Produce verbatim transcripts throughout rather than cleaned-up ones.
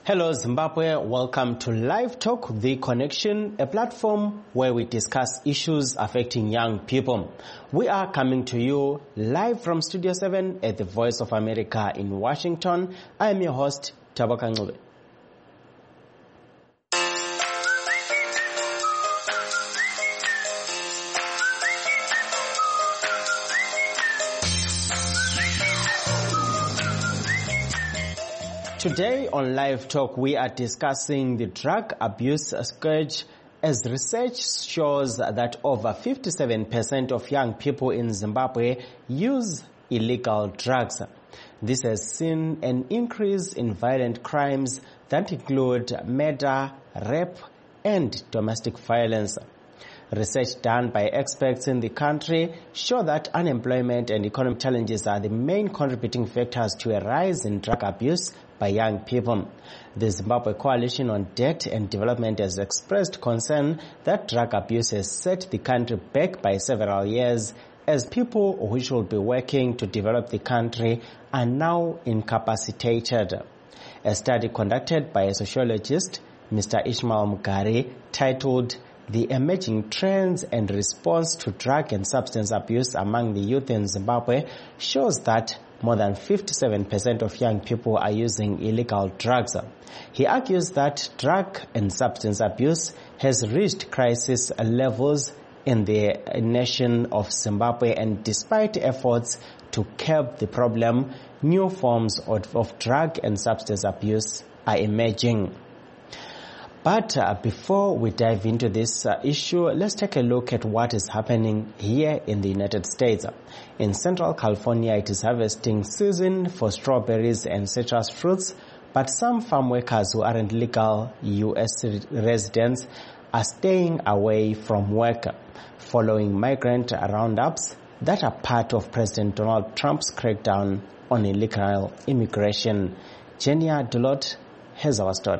Hello Zimbabwe, welcome to Live Talk, The Connection, a platform where we discuss issues affecting young people. We are coming to you live from Studio seven at the Voice of America in Washington. I am your host, Tabaka Ngube. Today on Live Talk, we are discussing the drug abuse scourge as research shows that over fifty-seven percent of young people in Zimbabwe use illegal drugs. This has seen an increase in violent crimes that include murder, rape, and domestic violence. Research done by experts in the country show that unemployment and economic challenges are the main contributing factors to a rise in drug abuse by young people. The Zimbabwe Coalition on Debt and Development has expressed concern that drug abuse has set the country back by several years as people who should be working to develop the country are now incapacitated. A study conducted by a sociologist, Mister Ishmael Mugari, titled The Emerging Trends and Response to Drug and Substance Abuse Among the Youth in Zimbabwe, shows that more than fifty-seven percent of young people are using illegal drugs. He argues that drug and substance abuse has reached crisis levels in the nation of Zimbabwe, and despite efforts to curb the problem, new forms of, of drug and substance abuse are emerging. But uh, before we dive into this uh, issue, let's take a look at what is happening here in the United States. In Central California, it is harvesting season for strawberries and citrus fruits, but some farm workers who aren't legal U S residents are staying away from work following migrant roundups that are part of President Donald Trump's crackdown on illegal immigration. Jenia Dulot has our story.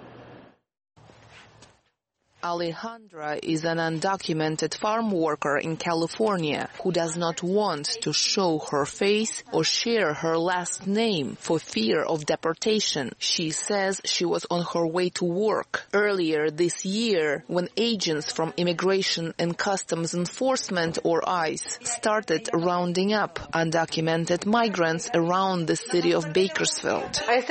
Alejandra is an undocumented farm worker in California who does not want to show her face or share her last name for fear of deportation. She says she was on her way to work earlier this year when agents from Immigration and Customs Enforcement, or ICE, started rounding up undocumented migrants around the city of Bakersfield.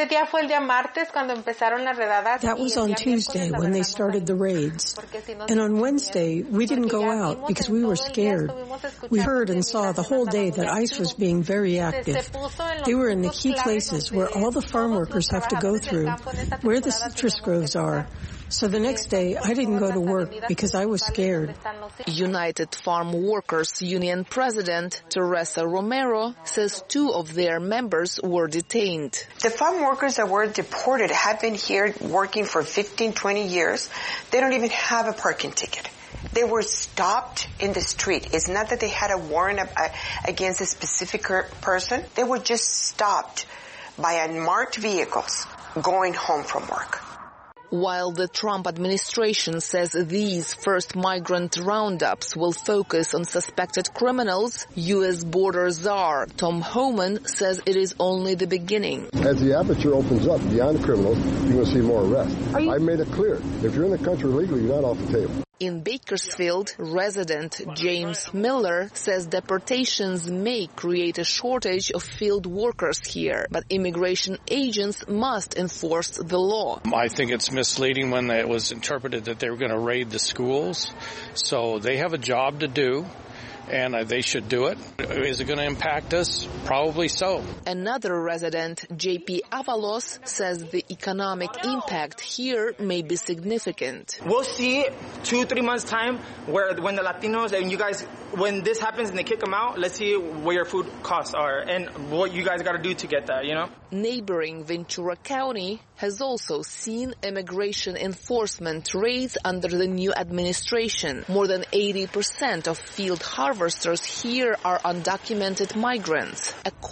That was on Tuesday when they started the raids. And on Wednesday, we didn't go out because we were scared. We heard and saw the whole day that ICE was being very active. They were in the key places where all the farm workers have to go through, where the citrus groves are. So the next day, I didn't go to work because I was scared. United Farm Workers Union President Teresa Romero says two of their members were detained. The farm workers that were deported have been here working for fifteen, twenty years. They don't even have a parking ticket. They were stopped in the street. It's not that they had a warrant against a specific person. They were just stopped by unmarked vehicles going home from work. While the Trump administration says these first migrant roundups will focus on suspected criminals, U S border czar Tom Homan says it is only the beginning. As the aperture opens up beyond criminals, you will see more arrests. I made it clear, if you're in the country legally, you're not off the table. In Bakersfield, resident James Miller says deportations may create a shortage of field workers here, but immigration agents must enforce the law. I think it's misleading when it was interpreted that they were going to raid the schools. So they have a job to do, and they should do it. Is it going to impact us? Probably so. Another resident, J P Avalos, says the economic impact here may be significant. We'll see two, three months time where when the Latinos and you guys, when this happens and they kick them out, let's see where your food costs are and what you guys got to do to get that, you know? Neighboring Ventura County has also seen immigration enforcement raids under the new administration. More than eighty percent of field harvesters here are undocumented migrants. A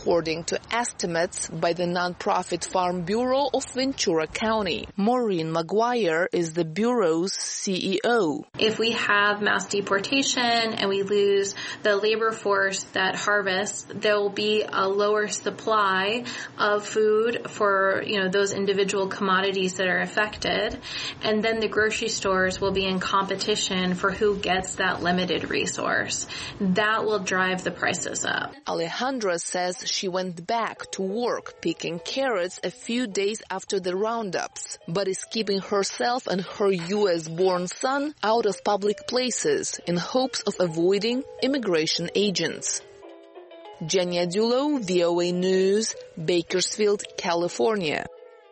according to estimates by the nonprofit Farm Bureau of Ventura County. Maureen Maguire is the Bureau's C E O. If we have mass deportation and we lose the labor force that harvests, there will be a lower supply of food for, you know, those individual commodities that are affected. And then the grocery stores will be in competition for who gets that limited resource. That will drive the prices up. Alejandra says she went back to work picking carrots a few days after the roundups, but is keeping herself and her U S-born son out of public places in hopes of avoiding immigration agents. Jenya Dulo, V O A News, Bakersfield, California.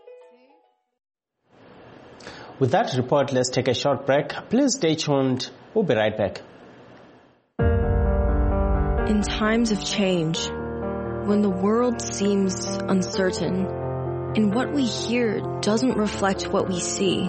With that report, let's take a short break. Please stay tuned. We'll be right back. In times of change, when the world seems uncertain and what we hear doesn't reflect what we see,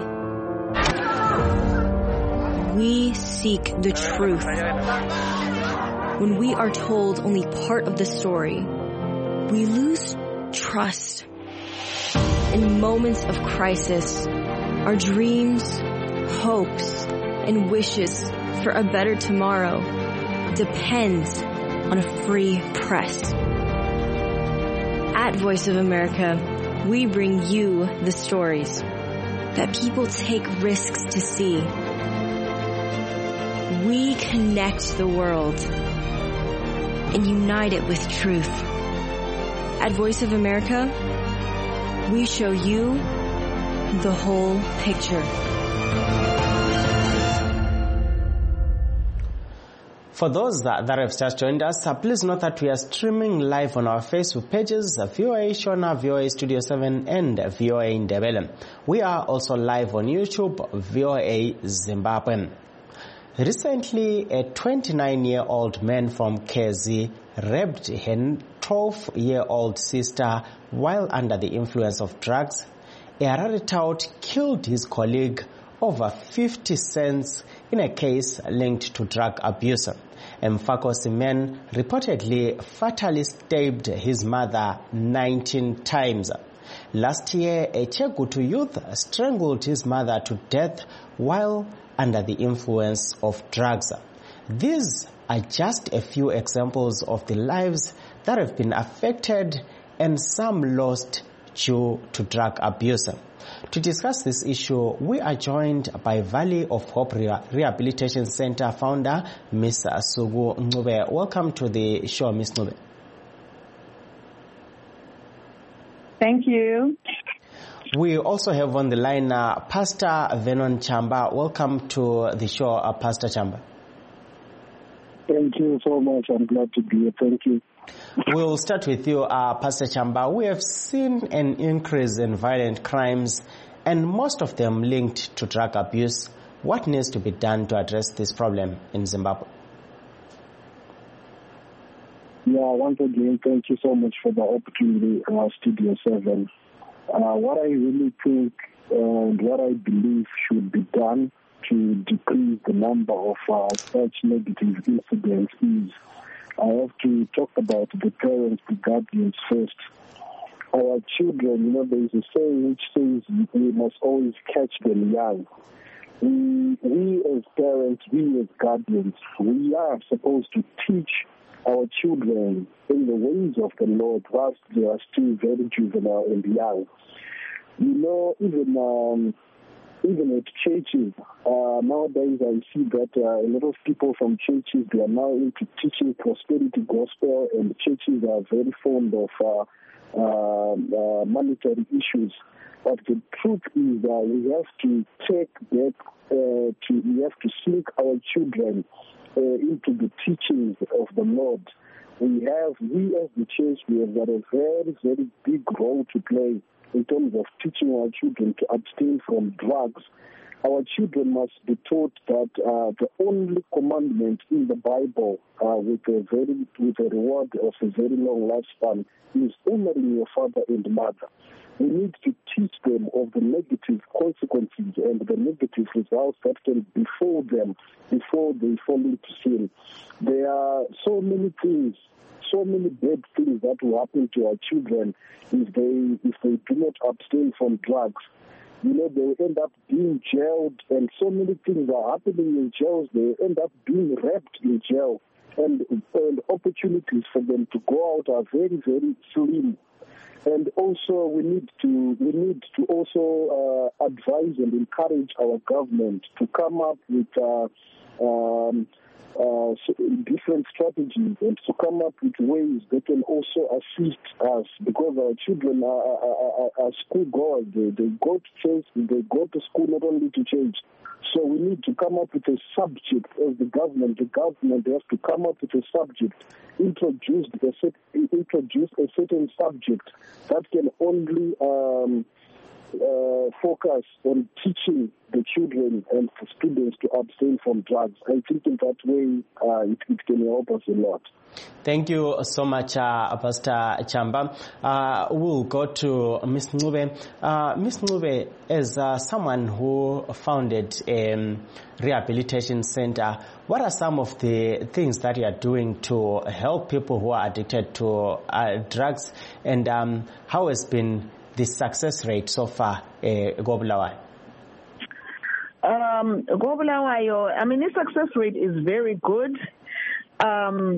we seek the truth. When we are told only part of the story, we lose trust. In moments of crisis, our dreams, hopes, and wishes for a better tomorrow depends on a free press. At Voice of America, we bring you the stories that people take risks to see. We connect the world and unite it with truth. At Voice of America, we show you the whole picture. For those that, that have just joined us, uh, please note that we are streaming live on our Facebook pages, uh, V O A Shona, V O A Studio seven, and uh, V O A Ndebele. We are also live on YouTube, V O A Zimbabwe. Recently, a twenty-nine-year-old man from Kezi raped her twelve-year-old sister while under the influence of drugs. A Harare tout killed his colleague over fifty cents in a case linked to drug abuse. Mfako Simen reportedly fatally stabbed his mother nineteen times. Last year, a Chegutu youth strangled his mother to death while under the influence of drugs. These are just a few examples of the lives that have been affected and some lost due to drug abuse. To discuss this issue, we are joined by Valley of Hope Rehabilitation Center founder, Miz Sugu Ncube. Welcome to the show, Miz Ncube. Thank you. We also have on the line uh, Pastor Vernon Chamba. Welcome to the show, uh, Pastor Chamba. Thank you so much. I'm glad to be here. Thank you. We'll start with you, uh, Pastor Chamba. We have seen an increase in violent crimes, and most of them linked to drug abuse. What needs to be done to address this problem in Zimbabwe? Yeah, once again, thank you so much for the opportunity in our Studio seven. Uh, what I really think and what I believe should be done to decrease the number of uh, such negative incidents is I have to talk about the parents, the guardians first. Our children, you know, there is a saying which says we must always catch them young. We, we as parents, we as guardians, we are supposed to teach our children in the ways of the Lord whilst they are still very juvenile and young. You know, even um, even at churches, uh, nowadays I see that uh, a lot of people from churches, they are now into teaching prosperity gospel, and churches are very fond of uh, uh, uh, monetary issues. But the truth is that we have to take that, uh, to, we have to sink our children uh, into the teachings of the Lord. We have, we as the church, we have got a very, very big role to play in terms of teaching our children to abstain from drugs. Our children must be taught that uh, the only commandment in the Bible uh, with a very with a reward of a very long lifespan is honoring your father and mother. We need to teach them of the negative consequences and the negative results that can befall them before they fall into sin. There are so many things, so many bad things that will happen to our children if they if they do not abstain from drugs. You know, they will end up being jailed, and so many things are happening in jails. They end up being raped in jail, and, and opportunities for them to go out are very, very slim. And also, we need to we need to also uh, advise and encourage our government to come up with uh, um, uh, different strategies and to come up with ways that can also assist us, because our children are, are, are, are schoolgoers. They, they go to church, they go to school not only to church. So we need to come up with a subject as the government. The government has to come up with a subject, introduce a, set, introduce a certain subject that can only um, uh, focus on teaching the children and the students to abstain from drugs. I think in that way uh, it, it can help us a lot. Thank you so much, uh, Pastor Chamba. Uh, we'll go to Miz Ncube. Uh, Miz Ncube, as uh, someone who founded a um, rehabilitation center, what are some of the things that you are doing to help people who are addicted to uh, drugs, and um, how has been the success rate so far, uh, Gobulawayo? Um, Gobulawayo, I mean, the success rate is very good. Um,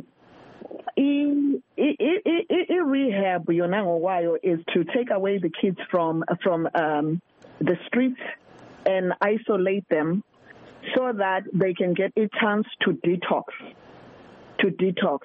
In, in, in, in rehab, Yonangwayo is to take away the kids from from um, the streets and isolate them so that they can get a chance to detox. To detox,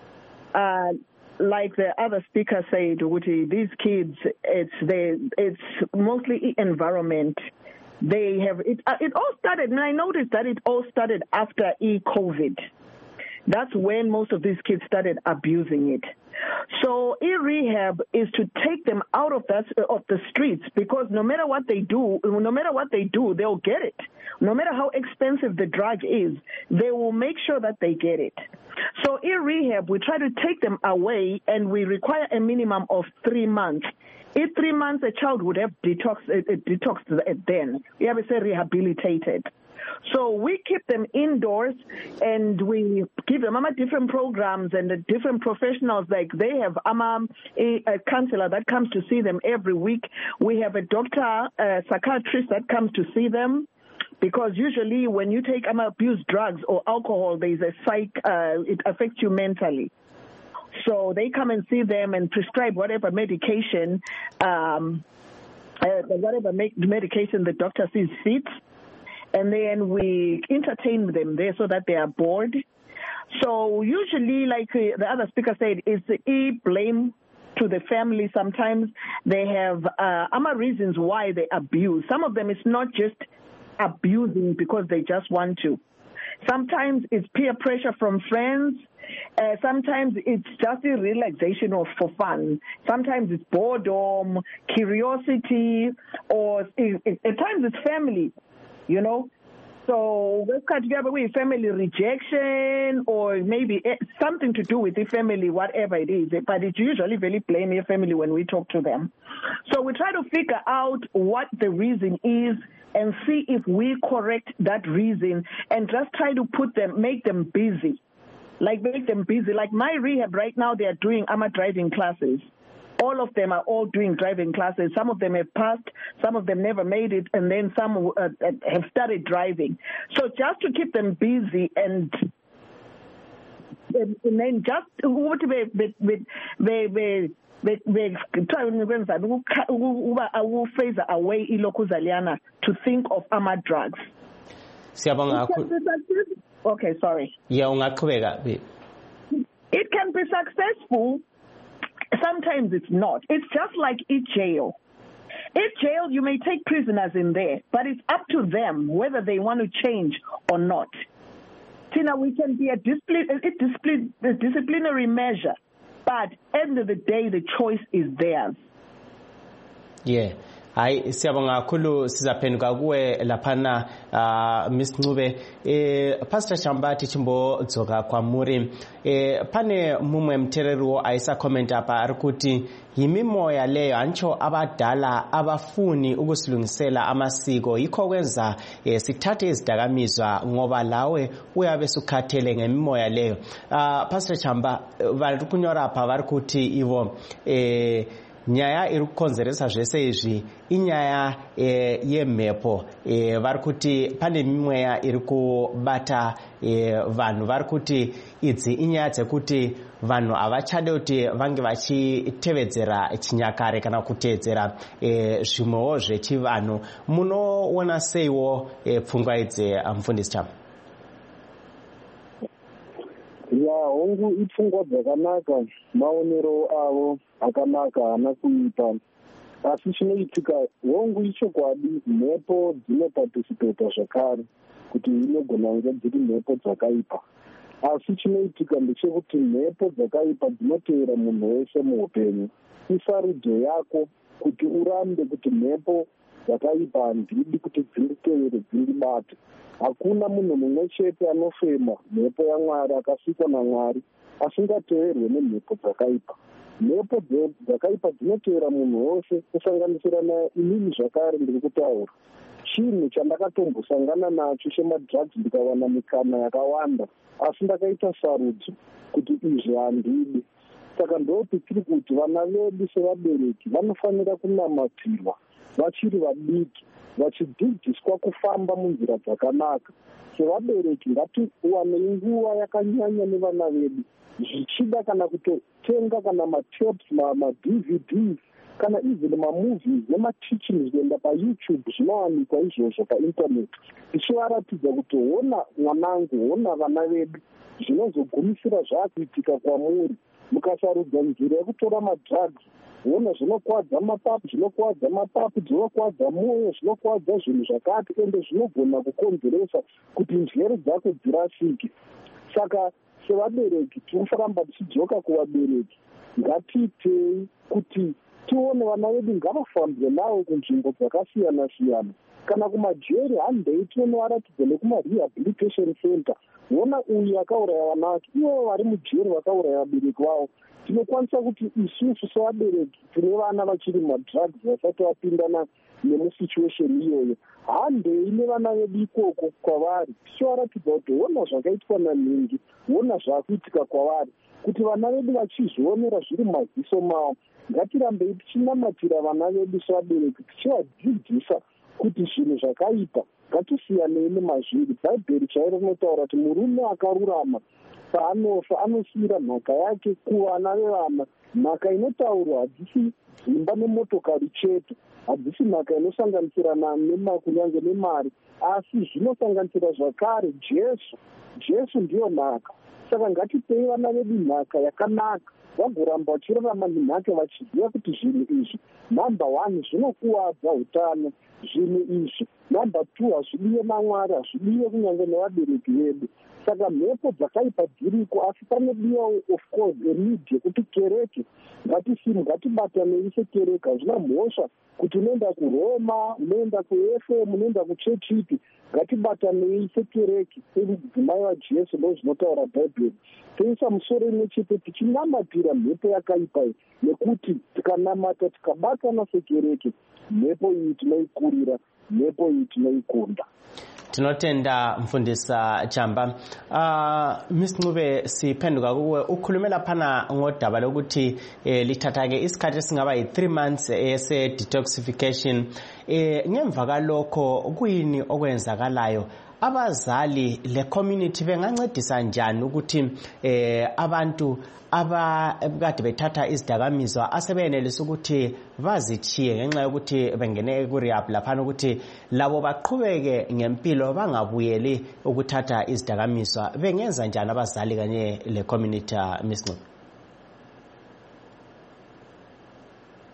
uh, like the other speaker said, Wuti, these kids, it's they, it's mostly environment. They have it. Uh, it all started, and I noticed that it all started after e-COVID. That's when most of these kids started abusing it. So e-rehab is to take them out of that of the streets, because no matter what they do, no matter what they do, they'll get it. No matter how expensive the drug is, they will make sure that they get it. So e-rehab, we try to take them away, and we require a minimum of three months. In three months, a child would have detox, uh, detoxed then. We have to say rehabilitated. So we keep them indoors, and we give them um, different programs and uh, different professionals. Like they have um, a, a counselor that comes to see them every week. We have a doctor, a psychiatrist that comes to see them, because usually when you take um, abuse drugs or alcohol, there is a psych. Uh, it affects you mentally. So they come and see them and prescribe whatever medication, um, uh, whatever me- medication the doctor sees fit. And then we entertain them there so that they are bored. So usually, like uh, the other speaker said, it's e blame to the family. Sometimes they have uh, other reasons why they abuse. Some of them it's not just abusing because they just want to. Sometimes it's peer pressure from friends. Uh, sometimes it's just a relaxation or for fun. Sometimes it's boredom, curiosity, or it, it, at times it's family. You know, so we've got together with family rejection, or maybe something to do with the family, whatever it is. But it's usually very blame your family when we talk to them. So we try to figure out what the reason is and see if we correct that reason, and just try to put them, make them busy, like make them busy. Like my rehab right now, they are doing A M A driving classes. All of them are all doing driving classes. Some of them have passed, some of them never made it, and then some uh, have started driving. So just to keep them busy, and and, and then just what we we we we we we try to phase away ilokuzaliana to think of A M A drugs. Okay, sorry. It can be successful. Sometimes it's not. It's just like each jail. Each jail, you may take prisoners in there, but it's up to them whether they want to change or not. Tina, we can be a, discipline, a, discipline, a disciplinary measure, but at the end of the day, the choice is theirs. Yeah. hayi siyabonga kakhulu sizaphenduka kuwe laphana uh, Miss Ncube eh Pastor Chambati chimbo dzoka kwamuri eh pane mumwe mtereriwo aisa comment apa arikuti yimimoya leyo ancho abadala abafuni ukusilungisela amasiko yikho kwenza eh, sithathe izidakamizwa ngoba lawe uyabe sukhathele ngemimoya leyo uh, Pastor Chamba vari kunyora apa varikuti ivo eh nyaya iri kukonzeresa zvese izvi inyaya e, yemhepo e, vari kuti pane mimweya iri kubata e, vanhu vari kuti idzi inyaya dzekuti vanhu havachade kuti vange vachitevedzera chinyakare kana kuteedzera e, zvimwewo zvechivanhu munoona seiwo e, pfungwa idzi mufundisi Chamba? Ya hongu ipfungwa dzakanaka, maonero avo akanaka, hana kuipa. Asi chinoitika hongu ichokwadi mhepo dzinoparticipata zvakare kuti inogona kunge dziri mhepo dzakaipa. Asi chinoitika ndechekuti mhepo dzakaipa dzinotevera munhu wese muupenyu. Isarudzo yako kuti urambe kuti mhepo dzakaipa handidi kuti dzinditevere dzindibate. Hakuna munhu mumwe chete anofema mhepo yaMwari akasikwa naMwari asingateverwe nemhepo dzakaipa. Mhepo dzakaipa dzinotevera munhu wose kusanganisira na inini zvakare ndiri kutaura. Chinhu chandakatombosangana nacho chemadrugs ndikawana mikana yakawanda asi ndakaita sarudzo kuti izvi handidi. Saka ndoti tiri kuti vana vedu sevabereki vanofanira kunamatirwa vachiri vadiki vachidzidziswa kufamba munzira dzakanaka. Sevabereki ngatiwane nguva yakanyanya nevana vedu zvichida kana kutotenga kana matapes ma-D V Ds kana even mamovies nemateachings kuenda paYouTube zvinowanikwa izvozvo painternet tichivaratidza kuti hona mwanangu hona vana vedu zvinozogumisira zvaakuitika kwamuri mukasarudza nzira yekutora madrugs. Hona zvinokwadza mapapu zvinokwadza mapapu zvinokwadza mwoyo zvinokwadza zvinhu zvakati ende zvinogona kukonzeresa kuti njere dzako dzirasike. Saka sevabereki tinofaramba tichidzoka kuvabereki ngatiitei kuti tione vana vedu ngavafambwe navo kunzvimbo dzakasiyana siyana kana kumajeri handei tinovaratidza nekumarehabilitation center. Vona uyu akauraya vana vake ivo vari mujeri vakauraya vabereki vavo. Tinokwanisa kuti isusu sevabereki tine vana vachiri madrugs vasati vapindana nemusituation iyoyo handei nevana vedu ikoko kwavari tichivaratidza kuti hona zvakaitwa nanhingi hona zvaakuitika kwavari kuti vana vedu vachizvionera zviri maziso mavo. Ngatirambei tichinamatira vana vedu sevabereki tichivadzidzisa kuti zvinhu zvakaipa ngatisiyanei nemazviri. Bhaibheri chairo rinotaura kuti murume akarurama paanofa anosiyira nhaka yake kuvana vevana. Nhaka inotaurwa hadzisi dzimba nemotokari chete, hadzisi nhaka inosanganisira kunyange nemari, asi zvinosanganisira zvakare Jesu. Jesu ndiyo nhaka. Saka ngatipei vana vedu nhaka yakanaka vagoramba vachirarama nenhaka vachiziva kuti zvinhu izvi namba one zvinokuwadza utano, zvinhu izvi namba two hazvidiwe naMwari, hazvidiwe kunyange nevabereki vedu. Saka mhepo dzakaipa dziriko asi panodiwa of course enid yekuti kereke ngatisimu ngatibatanei sekereke. Hazvina mhosva kuti unoenda kuroma unoenda kuF M unoenda kuchechi ipi, ngatibatanei sekereke semudzimai waJesu ndo zvinotaura Bhaibheri. Toisa musoro imwe chete tichinamatira mhepo yakaipa iyi nekuti tikanamata tikabatana sekereke mhepo iyi tinoikurira, mhepo iyi tinoikunda. Tinotenda mfundisa Chamba. Uh, Miss Ncube siphenduka kuwe ukhulumela phana ngodaba lokuthi eh, lithathake isikhathi esingaba yi three months ese detoxification. Eh ngemva kalokho kuyini okwenzakalayo? Abazali le community bengancedisa njani ukuthi eh abantu abakade bethatha izidakamizwa asebenelisa ukuthi bazichiye ngenxa yokuthi bengene ku rehab lapha ukuthi labo baqhubeke ngempilo bangabuyeli ukuthatha izidakamizwa? Bengenza njani abazali kanye le community Miss Ncube?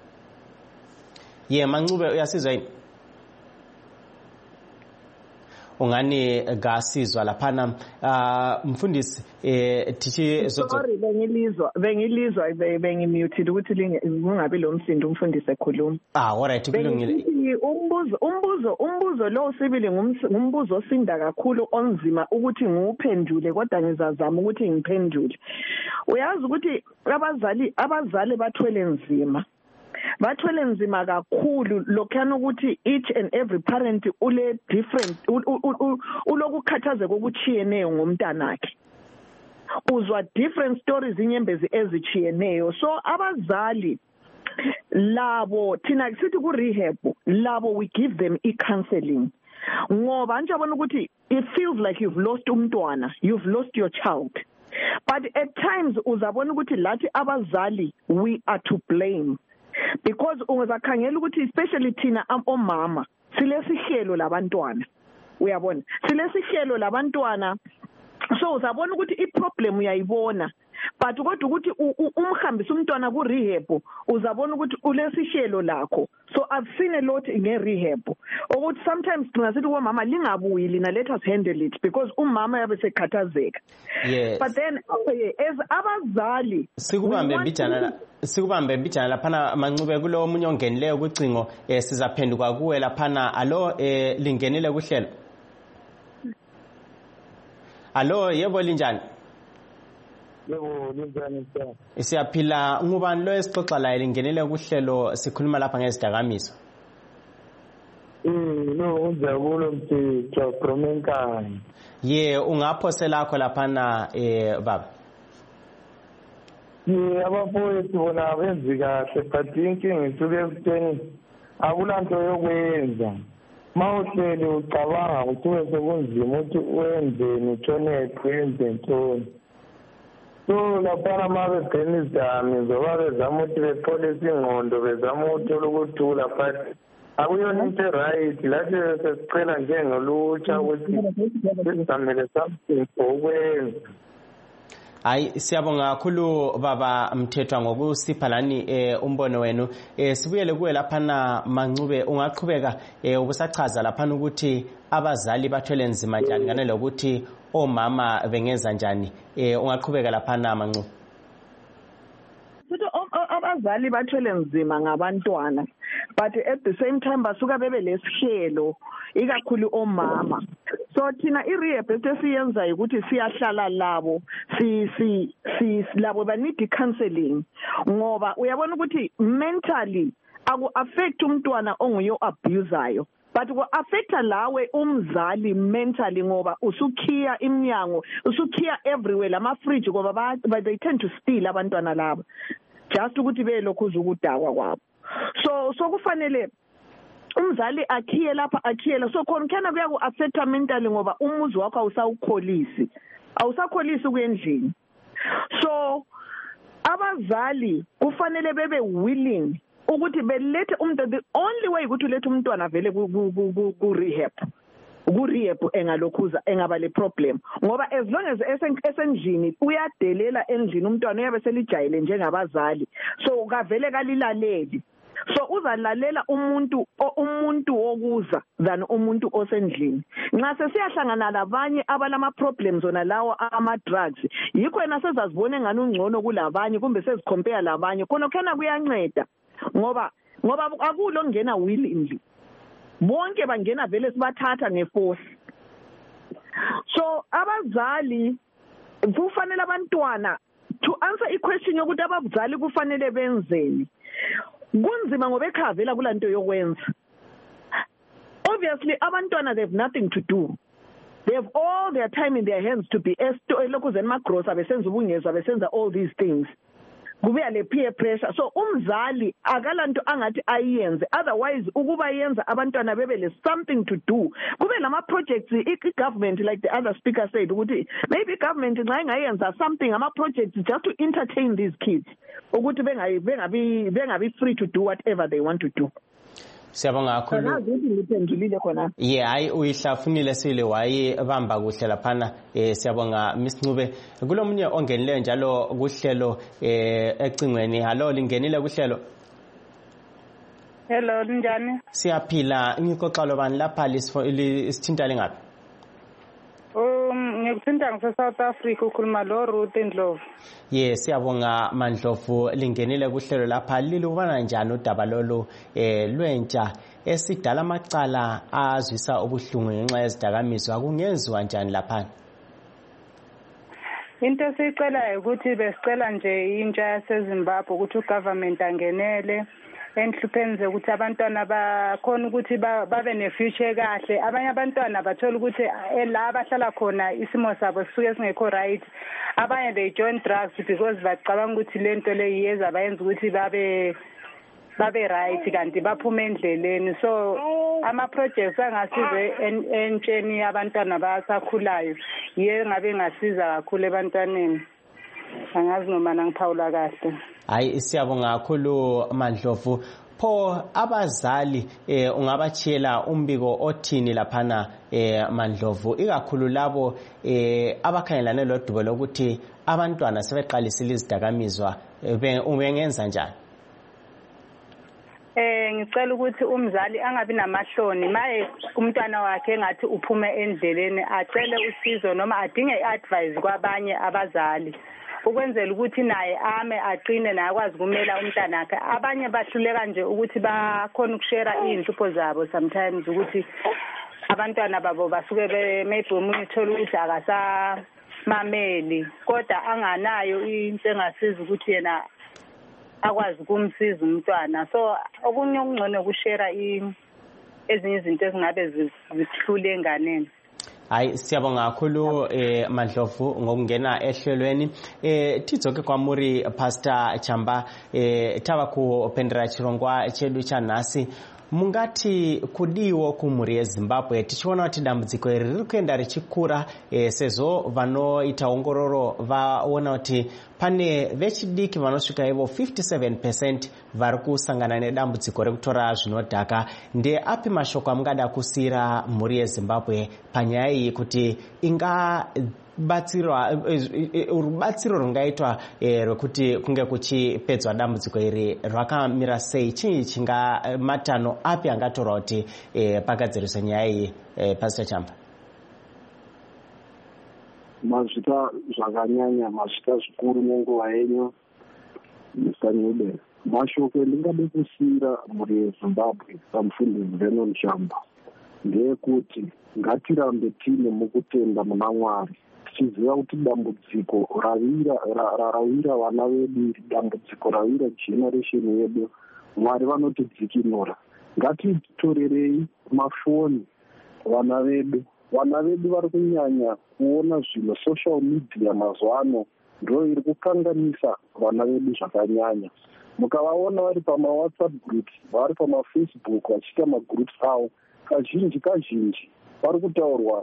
Ye Ncube uyasizwa yini? ungani gasizwa laphana mfundisi eh thithi sorry bengilizwa bengilizwa bengimute ukuthi lingabe lo msindo umfundisi ekhuluma. Ah alright kulungile. Umbuzo umbuzo umbuzo lo sibili ngumbuzo osinda kakhulu onzima ukuthi ngiwuphendule kodwa ngizazama ukuthi ngiphendule. Uyazi ukuthi abazali abazali bathwele nzima. Bathwele nzima kakhulu lokhana ukuthi each and every parent ule different ulokukhathaza kokuchiyeneyo ngomntanakhe. Uzwa different stories inyembezi ezichiyeneyo. So abazali labo thina sithi ku rehab labo we give them e-counseling. Ngoba nje abona ukuthi it feels like you've lost umntwana, you've lost your child. But at times uzabona ukuthi lathi abazali we are to blame. Because ungazakhangela ukuthi especially thina omama silesihlelo labantwana uyabona silesihlelo labantwana so uzabona ukuthi iproblem uyayibona but kodwa ukuthi umhambisa umntwana ku rehab uzabona ukuthi ulesihlelo lakho. So I've seen a lot in a rehab ukuthi sometimes ngasithi umama lingabuyi lina let us handle it because umama yabe sekhathazeka. Yes. But then as abazali sikubambe mbijana sikubambe mbijana laphana Mancube kulo omunye ongenileyo kucingo eh sizaphenduka kuwe laphana alo eh lingenile kuhlelo. Alo yebo linjani? Yebo linjani sir? Siyaphila ngubani lo esixoxa la lingenile kuhlelo sikhuluma lapha ngezidakamizwa. Mm no unjabulo mthethwa from enkani. Ye ungaphose lakho laphana eh baba. Ye abafowethu bona benzi kahle but inkinga isuke ekutheni akulanto yokwenza. Mawuhleli ucabanga ukuthi wesekunzima ukuthi wenzeni utshone kwenze ntoni. So laphana mabe bheni izami zoba bezama ukuthi bepholise ingqondo bezama ukuthola ukuthula but akuyona into right lathi sesicela njengolutsha ukuthi sizamele something okwenza. Hayi siyabonga kakhulu baba Mthethwa ngokusipha lani eh umbono wenu. Eh sibuyele kuwe laphana Mancube ungaqhubeka eh ubusachaza laphana ukuthi abazali bathwele nzima njani ngane lokuthi omama bengenza njani eh ungaqhubeka laphana Mancube. Futhi abazali bathwele nzima ngabantwana but at the same time basuka bebe lesihlelo ikakhulu omama. So thina i-rehab esiyenza ukuthi siyahlala labo si si si labo ba need counseling ngoba uyabona ukuthi mentally aku affect umntwana onguyo abuseayo but ku affecta lawe umzali mentally ngoba usukhiya iminyango usukhiya everywhere lama fridge ngoba they tend to steal abantwana labo just ukuthi belokhu uzukudakwa kwabo. So so kufanele umzali akhiye lapha akhiyela so khona kana kuya ku affecta mentally ngoba umuzi wakho awusawukholisi awusakholisi kuyendlini. So abazali kufanele bebe willing ukuthi belethe umuntu. The only way ukuthi ulethe umntwana vele ku rehab ku rehab engalokhuza engaba le problem ngoba as long as esendlini uyadelela endlini umntwana uyabe selijayile njengabazali so kavele kalilaleli. So uzalalela umuntu umuntu wokuza than umuntu osendlini. Nxa sesiyahlangana labanye abalama problems ona lawo ama drugs yikho yena sezazibone ngani ungcono kulabanye kumbe sezicompare labanye khona khona kuyanceda ngoba ngoba akulo ngena willingly bonke bangena vele sibathatha ngeforce. So abazali kufanele abantwana to answer a question yokuthi abazali kufanele benzeni kunzima ngoba ekhavela kulanto yokwenza. Obviously abantwana they have nothing to do. They have all their time in their hands to be esto elokuze emagrosa besenza ubungezwa besenza all these things. Kubuya le peer pressure. So umzali akalanto angathi ayenze otherwise ukuba yenza abantwana bebe le something to do. Kube lama projects i government like the other speaker said ukuthi maybe government nxa ingayenza something ama projects just to entertain these kids ukuthi bengayi bengabi bengabi free to do whatever they want to do. Siyabonga kakhulu. Yeah hayi uyihlafunile sile wayi bamba kuhle laphana eh siyabonga Miss Ncube. Kulomunye ongenile njalo kuhlelo eh ecingweni. Hallo lingenile kuhlelo. Hello njani? Siyaphila ngixoxa lobani lapha lisithinta lengapi? Kodwa ngise South Africa ukhuluma lo Ruth Ndlovu. Yes, siyabonga Mandlovu lingenile kuhlelo lapha lilubona njani udaba lolu eh lwentsha esidala amacala azwisa ubuhlungu ngenxa yezidakamizwa kungenziwa njani lapha? Into esicela ukuthi besicela nje intsha yaseZimbabwe ukuthi ugovernment angenele enhlupheni ukuthi abantwana bakhona ukuthi babe nefuture kahle. Abanye abantwana bathola ukuthi la abahlala khona isimo sabo sisuke singekho right. Abanye they join drugs because bacabanga ukuthi lento le yeza bayenza ukuthi babe babe right kanti baphume endleleni. So ama projects angasize entsheni abantwana basakhulayo yiye ngabe ngasiza kakhulu ebantwaneni. Angazi noma nangiphawula kahle. Hayi siyabonga kakhulu Mandlovu. Pho abazali eh ungabachela umbiko othini laphana eh Mandlovu ikakhulu labo eh abakhangelane lodubo lokuthi abantwana sebeqalisile izidakamizwa ubengenza njani? Eh ngicela ukuthi umzali angabi namahloni maye umntwana wakhe engathi uphume endleleni acele usizo noma adinge advice kwabanye abazali ukwenzela ukuthi naye ame aqine naye akwazi kumela umntana wakhe. Abanye bahluleka nje ukuthi bakhona ukushare izinhlupho zabo sometimes ukuthi abantwana babo basuke be maybe umuntu uthola ukuthi akasa mameli kodwa anganayo into engasiza ukuthi yena akwazi kumsiza umntwana. So okunye okungcono ukushare ezinye izinto ezingabe zihlule enganeni. Hayi siyabonga kakhulu eh Mandlovu ngokungena ehlelweni eh tidzoke kwamuri Pastor Chamba eh tava ku pendera chirongwa chedu cha nasi mungati kudiwo kumuri yeZimbabwe tichiona kuti dambudziko iri riri kuenda richikura eh sezo vanoita ongororo vaona kuti pane vechidiki vanosvika ivo fifty-seven percent vari kusangana nedambudziko rekutora zvinodhaka. Nde api mashoko amungada kusira mhuri yeZimbabwe panyaya iyi kuti inga batsirwa rubatsiro rungaitwa rwekuti kunge kuchipedzwa dambudziko iri rwakamira sei? Chii chinga matano api angatorwa kuti pagadziriswe nyaya iyi? Pastor Chamba. Mazvita zvakanyanya mazvita zvikuru nenguva yenyu Mister Nyube. Mashoko endingade kusiyira mhuri yeZimbabwe pamufundisi Vernon Chamba ndeyekuti ngatirambe tine mukutenda muna Mwari tichiziva kuti dambudziko ravira ravira vana vedu dambudziko ravira generation yedu Mwari vanotidzikinura. Ngatitorerei mafoni vana vedu. Vana vedu vari kunyanya kuona zvinhu social media mazuva ano ndo iri kukanganisa vana vedu zvakanyanya. Mukavaona vari pama WhatsApp groups vari pama Facebook vachiita magroups avo kazhinji kazhinji vari kutaurwa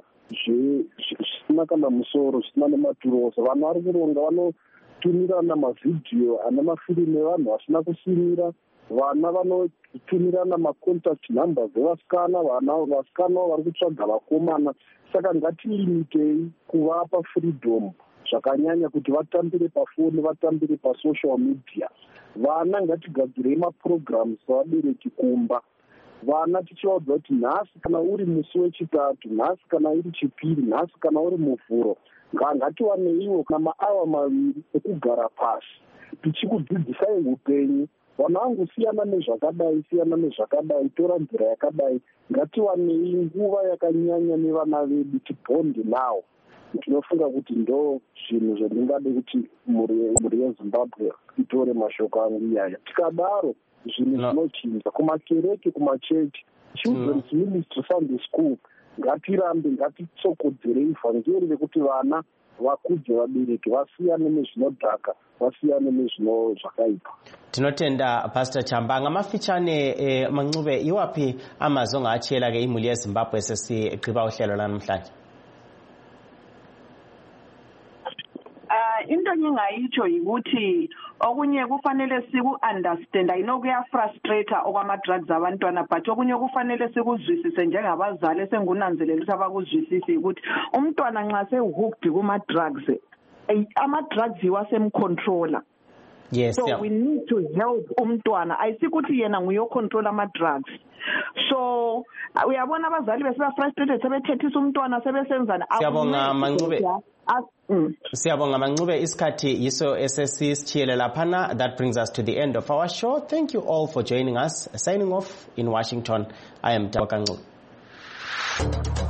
zvisina kana musoro zvisina nematurosa. Vana vari kuronga vanotumirana mavhidhiyo ane mafilimi evanhu vasina kusimira. Vana vanotumirana macontact numbers evasikana. Vana vasikana vari kutsvaga vakomana. Saka ngatilimitei kuvapa freedom zvakanyanya kuti vatambire pafoni vatambire pasocial media. Vana ngatigadzirei maprograms vabereki kumba. Vana tichivaudza kuti nhasi kana uri musi wechitatu, nhasi kana iri chipiri, nhasi kana uri muvhuro, ngatiwaneiwo namaawa maviri ekugara pasi tichikudzidzisai upenyu. Vana vangu siyana nezvakadai siyana nezvakadai tora nzira yakadai. Ngatiwanei nguva yakanyanya nevana vedu tibhondi nawo. Tinofunga kuti ndo zvinhu zvandingade kuti mhuri yeZimbabwe itore mashoko angu iyaya. Tikadaro zvinhu zvinochinja kumakereke kumachechi children's ministry Sunday school. Ngatirambe ngatitsokodzerei vhangeri rekuti vana vakudze vabereki vasiyane nezvinodhaka vasiyane nezvino zvakaipa. Tinotenda Pastor Chamba ngamafichane eh, Mancube iwapi amazonga achela ke imuli yeZimbabwe sesiqhiba uhlelo lanamhlanje? Uh into engingayitsho ukuthi okunye kufanele siku understand. I know kuya frustrate okwama drugs abantwana but okunye kufanele sikuzwisise njengabazali sengunanzelela ukuthi abakuzwisisi ukuthi umntwana nxa se hooked kuma drugs ama drugs iwasemcontroller. Yes, so yeah. we need to help umntwana. Ayisikuthi yena nguyo control ama drugs. So uyabona abazali besiba frustrated sebethethisa umntwana sebesenzana. Siyabonga Mangcube. Siyabonga Mangcube, isikhathi yiso esesisithiyele laphana. That brings us to the end of our show. Thank you all for joining us. Signing off in Washington, I am Tabakangu.